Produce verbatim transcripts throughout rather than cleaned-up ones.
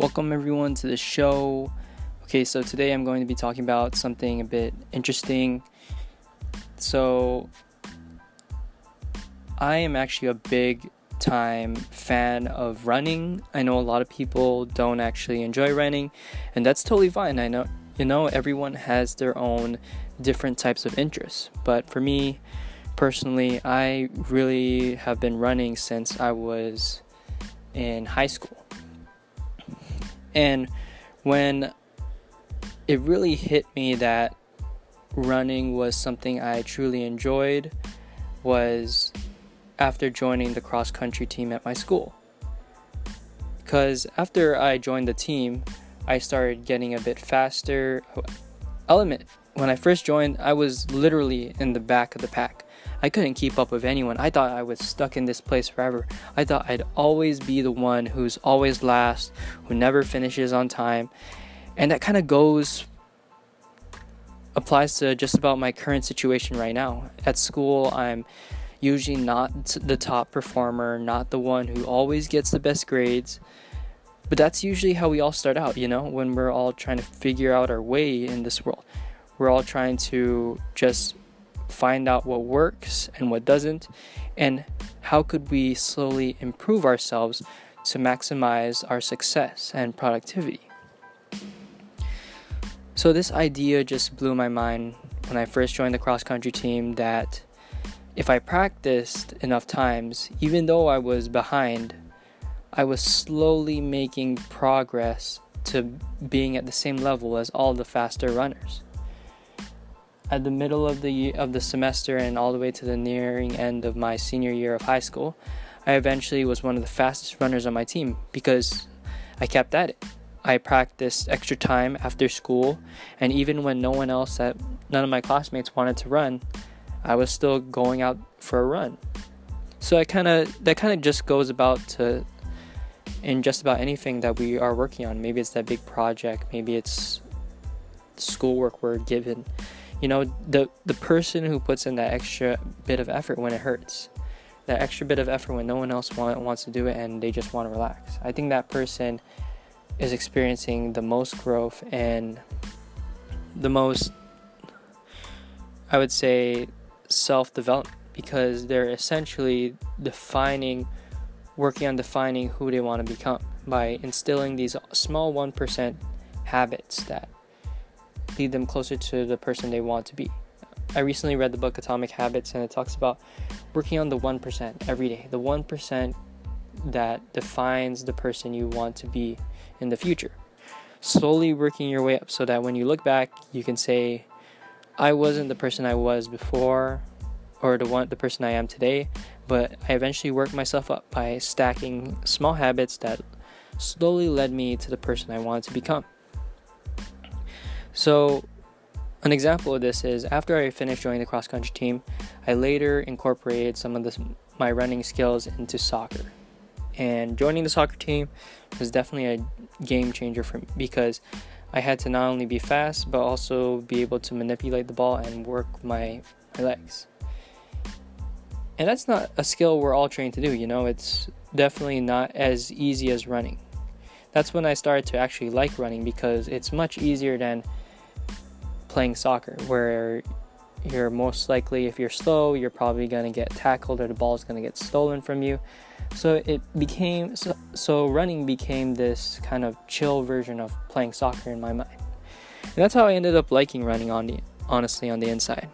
Welcome everyone to the show. Okay, so today I'm going to be talking about something a bit interesting. So, I am actually a big time fan of running. I know a lot of people don't actually enjoy running, and that's totally fine. I know, you know, everyone has their own different types of interests. But for me, personally, I really have been running since I was in high school. And when it really hit me that running was something I truly enjoyed was after joining the cross-country team at my school. Because after I joined the team, I started getting a bit faster. I'll admit, when I first joined, I was literally in the back of the pack. I couldn't keep up with anyone. I thought I was stuck in this place forever. I thought I'd always be the one who's always last, who never finishes on time. And that kind of goes, applies to just about my current situation right now. At school, I'm usually not the top performer, not the one who always gets the best grades. But that's usually how we all start out, you know, when we're all trying to figure out our way in this world. We're all trying to just find out what works and what doesn't, and how could we slowly improve ourselves to maximize our success and productivity. So this idea just blew my mind when I first joined the cross-country team, that if I practiced enough times, even though I was behind, I was slowly making progress to being at the same level as all the faster runners. At the middle of the of the semester and all the way to the nearing end of my senior year of high school, I eventually was one of the fastest runners on my team because I kept at it. I practiced extra time after school, and even when no one else, at, none of my classmates wanted to run, I was still going out for a run. So I kind of that kind of just goes about to in just about anything that we are working on. Maybe it's that big project, maybe it's schoolwork we're given. You know, the the person who puts in that extra bit of effort when it hurts, that extra bit of effort when no one else want, wants to do it and they just want to relax. I think that person is experiencing the most growth and the most, I would say, self-development, because they're essentially defining, working on defining who they want to become by instilling these small one percent habits that lead them closer to the person they want to be. I recently read the book Atomic Habits, and it talks about working on the one percent every day, the one percent that defines the person you want to be in the future. Slowly working your way up so that when you look back, you can say, I wasn't the person I was before, or the one the person I am today, but I eventually worked myself up by stacking small habits that slowly led me to the person I wanted to become. So, an example of this is after I finished joining the cross-country team, I later incorporated some of this, my running skills into soccer. And joining the soccer team was definitely a game changer for me, because I had to not only be fast, but also be able to manipulate the ball and work my, my legs. And that's not a skill we're all trained to do, you know, it's definitely not as easy as running. That's when I started to actually like running, because it's much easier than playing soccer, where you're most likely, if you're slow, you're probably going to get tackled or the ball is going to get stolen from you. So it became so, so running became this kind of chill version of playing soccer in my mind. And that's how I ended up liking running on the honestly on the inside.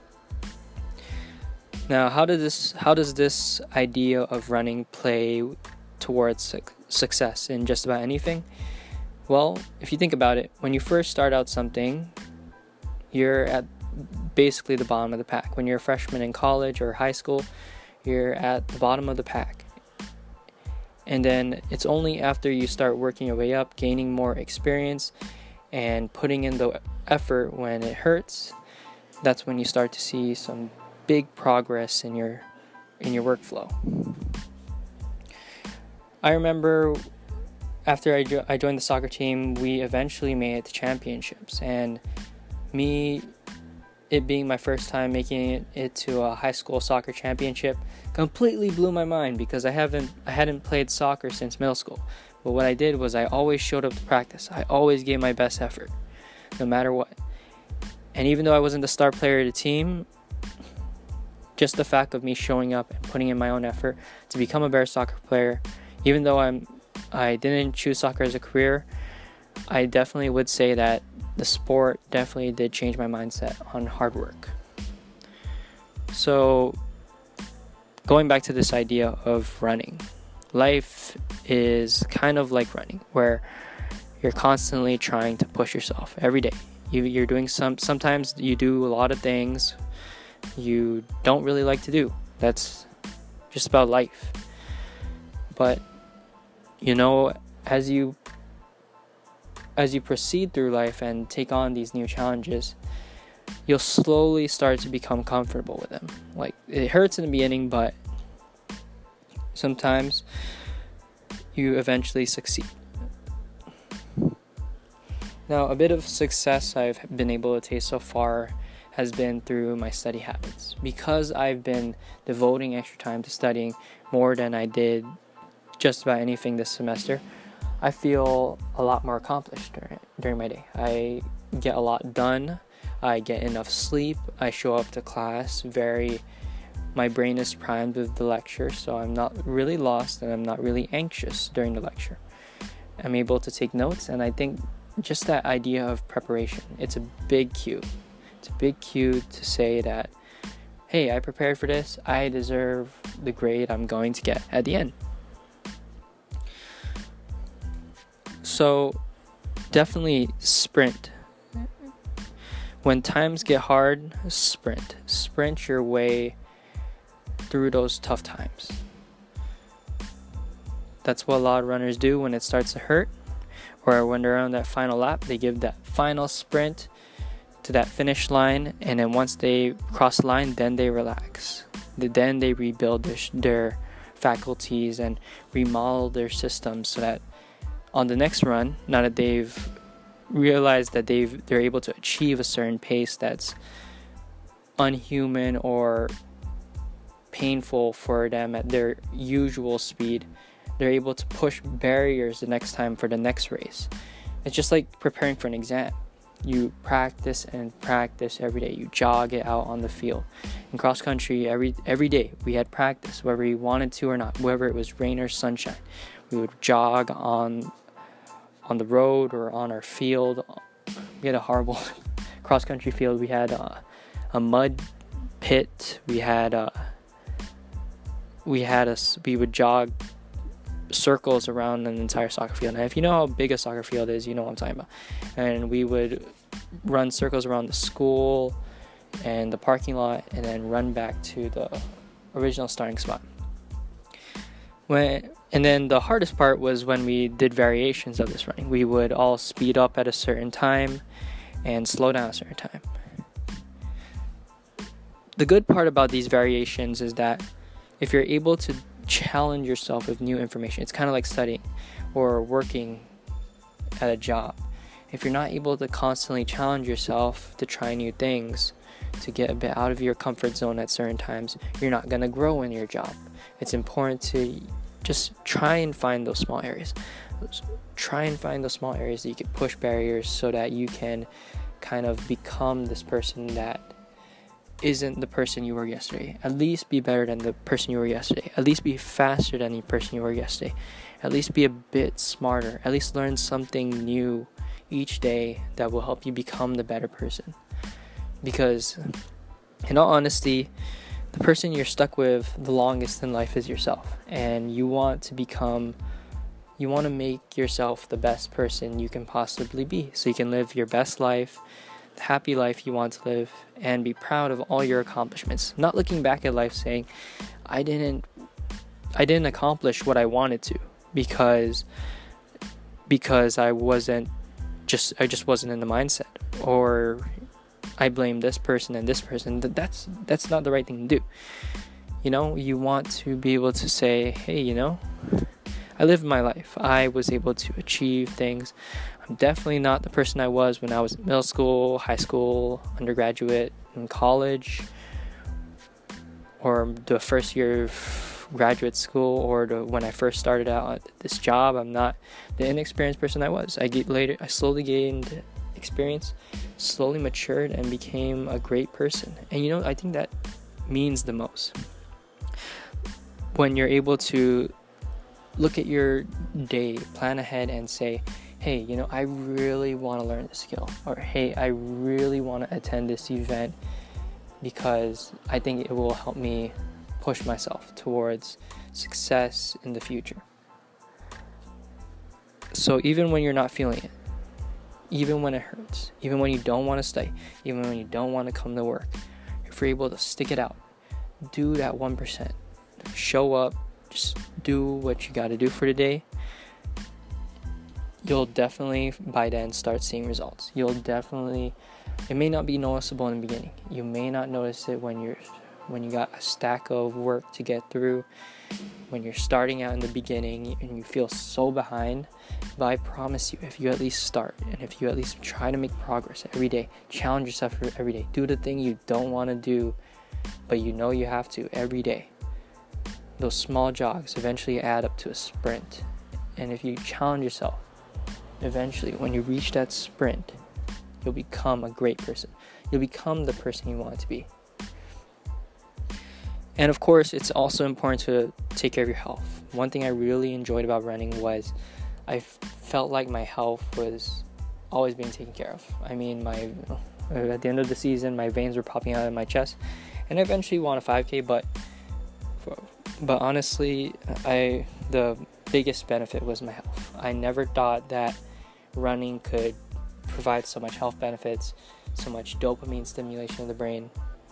Now, how does this how does this idea of running play towards su- success in just about anything? Well, if you think about it, when you first start out something, you're at basically the bottom of the pack. When you're a freshman in college or high school, you're at the bottom of the pack. And then it's only after you start working your way up, gaining more experience, and putting in the effort when it hurts, that's when you start to see some big progress in your in your workflow. I remember after I, jo- I joined the soccer team, we eventually made it to championships, and me, it being my first time making it, it to a high school soccer championship, completely blew my mind, because I haven't I hadn't played soccer since middle school. But what I did was I always showed up to practice. I always gave my best effort, no matter what. And even though I wasn't the star player of the team, just the fact of me showing up and putting in my own effort to become a better soccer player, even though I'm I didn't choose soccer as a career, I definitely would say that the sport definitely did change my mindset on hard work. So, going back to this idea of running, life is kind of like running, where you're constantly trying to push yourself every day. You, you're doing some, sometimes you do a lot of things you don't really like to do. That's just about life. But, you know, as you as you proceed through life and take on these new challenges, you'll slowly start to become comfortable with them. Like, it hurts in the beginning, but sometimes you eventually succeed. Now, a bit of success I've been able to taste so far has been through my study habits. Because I've been devoting extra time to studying more than I did just about anything this semester, I feel a lot more accomplished during, during my day. I get a lot done. I get enough sleep. I show up to class very, my brain is primed with the lecture, so I'm not really lost and I'm not really anxious during the lecture. I'm able to take notes, and I think just that idea of preparation, it's a big cue. It's a big cue to say that, hey, I prepared for this. I deserve the grade I'm going to get at the end. So, definitely sprint. When times get hard, sprint. Sprint your way through those tough times. That's what a lot of runners do when it starts to hurt, or when they're on that final lap. They give that final sprint to that finish line, and then once they cross the line, then they relax. Then they rebuild their, their faculties and remodel their systems so that on the next run, now that they've realized that they've they're able to achieve a certain pace that's unhuman or painful for them at their usual speed, they're able to push barriers the next time for the next race. It's just like preparing for an exam. You practice and practice every day. You jog it out on the field. In cross country, every every day we had practice, whether we wanted to or not, whether it was rain or sunshine. We would jog on on the road or on our field. We had a horrible cross country field. We had a, a mud pit. We had a we had a we would jog circles around an entire soccer field. Now, if you know how big a soccer field is, you know what I'm talking about. And we would run circles around the school and the parking lot, and then run back to the original starting spot. When and then the hardest part was when we did variations of this running. We would all speed up at a certain time and slow down at a certain time. The good part about these variations is that if you're able to challenge yourself with new information, it's kind of like studying or working at a job. If you're not able to constantly challenge yourself to try new things, to get a bit out of your comfort zone at certain times, you're not going to grow in your job. It's important to just try and find those small areas. Try and find those small areas that you can push barriers so that you can kind of become this person that isn't the person you were yesterday. At least be better than the person you were yesterday. At least be faster than the person you were yesterday. At least be a bit smarter. At least learn something new each day that will help you become the better person. Because, in all honesty, the person you're stuck with the longest in life is yourself. And you want to become, you want to make yourself the best person you can possibly be. So you can live your best life, the happy life you want to live, and be proud of all your accomplishments. Not looking back at life saying, I didn't, I didn't accomplish what I wanted to because, because I wasn't just, I just wasn't in the mindset, or I blame this person and this person. That's that's not the right thing to do. You know, you want to be able to say, hey, you know, I lived my life. I was able to achieve things. I'm definitely not the person I was when I was in middle school, high school, undergraduate, and college, or the first year of graduate school or to when I first started out at this job, I'm not the inexperienced person I was. I get later, I slowly gained experience, slowly matured, and became a great person. And you know, I think that means the most. When you're able to look at your day, plan ahead, and say, hey, you know, I really want to learn this skill, or hey, I really want to attend this event because I think it will help me push myself towards success in the future. So even when you're not feeling it, even when it hurts, even when you don't want to stay, even when you don't want to come to work, if you're able to stick it out, do that one percent, show up, just do what you got to do for the day, you'll definitely by then start seeing results. You'll definitely, it may not be noticeable in the beginning. You may not notice it when you're when you got a stack of work to get through, when you're starting out in the beginning and you feel so behind. But I promise you, if you at least start, and if you at least try to make progress every day, challenge yourself every day, do the thing you don't want to do but you know you have to every day, those small jogs eventually add up to a sprint. And if you challenge yourself, eventually when you reach that sprint, you'll become a great person. You'll become the person you want to be. And of course, it's also important to take care of your health. One thing I really enjoyed about running was I felt like my health was always being taken care of. I mean, my at the end of the season, my veins were popping out of my chest, and I eventually won a five K. But but honestly, I the biggest benefit was my health. I never thought that running could provide so much health benefits, so much dopamine stimulation of the brain.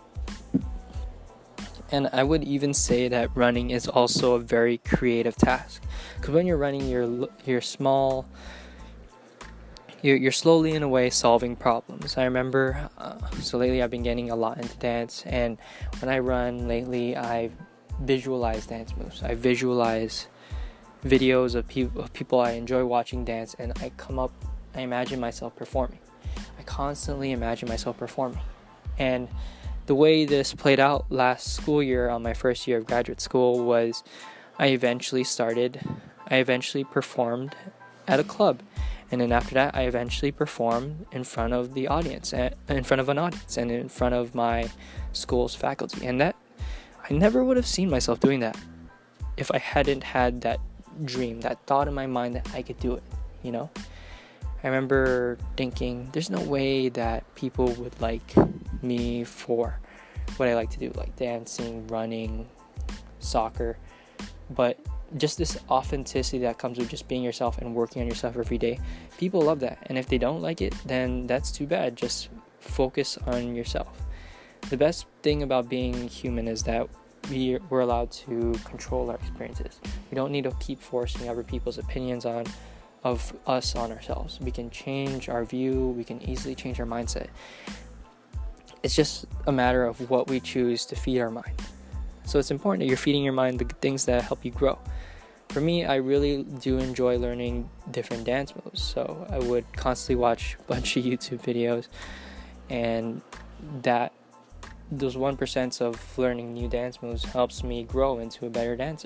And I would even say that running is also a very creative task, because when you're running, you're you're small, you're, you're slowly in a way solving problems. I remember, uh, so lately I've been getting a lot into dance, and when I run lately, I visualize dance moves. I visualize videos of, pe- of people I enjoy watching dance, and I come up, I imagine myself performing. I constantly imagine myself performing. And the way this played out last school year on my first year of graduate school was I eventually started, I eventually performed at a club. And then after that, I eventually performed in front of the audience, in front of an audience, and in front of my school's faculty. And that, I never would have seen myself doing that if I hadn't had that dream, that thought in my mind that I could do it, you know? I remember thinking, there's no way that people would like me for what I like to do, like dancing, running, soccer. But just this authenticity that comes with just being yourself and working on yourself every day, people love that. And if they don't like it, then that's too bad. Just focus on yourself. The best thing about being human is that we, we're allowed to control our experiences. We don't need to keep forcing other people's opinions on of us on ourselves. We can change our view, we can easily change our mindset. It's just a matter of what we choose to feed our mind. So it's important that you're feeding your mind the things that help you grow. For me, I really do enjoy learning different dance moves, so I would constantly watch a bunch of YouTube videos, and that those one percent of learning new dance moves helps me grow into a better dancer.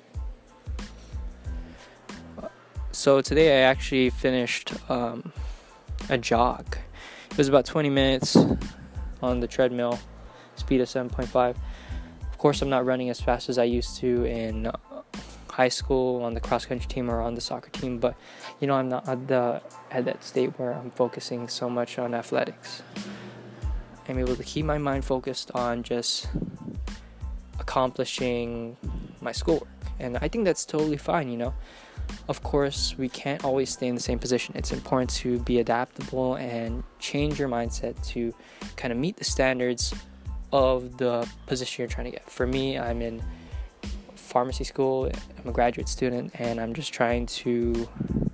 So today I actually finished um, a jog. It was about twenty minutes on the treadmill, speed of seven point five. Of course, I'm not running as fast as I used to in uh, high school on the cross-country team or on the soccer team, but you know, I'm not at, the, at that state where I'm focusing so much on athletics. I'm able to keep my mind focused on just accomplishing my schoolwork, and I think that's totally fine, you know. Of course, we can't always stay in the same position. It's important to be adaptable and change your mindset to kind of meet the standards of the position you're trying to get. For me, I'm in pharmacy school. I'm a graduate student, and I'm just trying to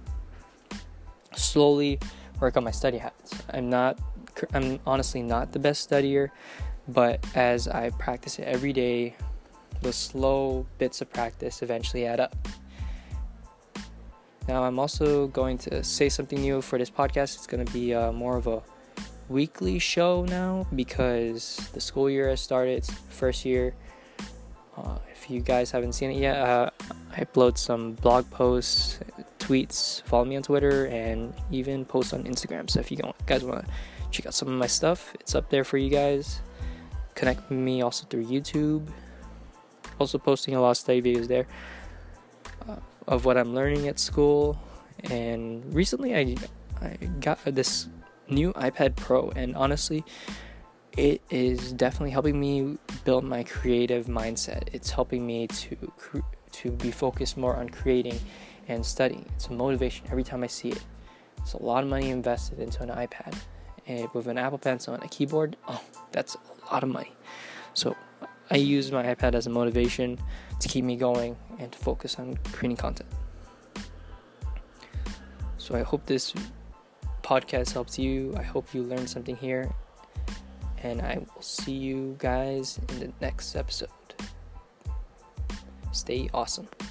slowly work on my study habits. I'm not, I'm honestly not the best studier, but as I practice it every day, those slow bits of practice eventually add up. Now, I'm also going to say something new for this podcast. It's going to be uh, more of a weekly show now because the school year has started. It's the first year. Uh, I If you guys haven't seen it yet, uh, I upload some blog posts, tweets, follow me on Twitter, and even post on Instagram. So if you guys want to check out some of my stuff, it's up there for you guys. Connect with me also through YouTube. Also posting a lot of study videos there uh, of what I'm learning at school. And recently I, I got this new iPad Pro, and honestly, it is definitely helping me build my creative mindset. It's helping me to to be focused more on creating and studying. It's a motivation every time I see it. It's a lot of money invested into an iPad, and with an Apple Pencil and a keyboard, oh, that's a lot of money. So I use my iPad as a motivation to keep me going and to focus on creating content. So I hope this podcast helps you. I hope you learned something here. And I will see you guys in the next episode. Stay awesome.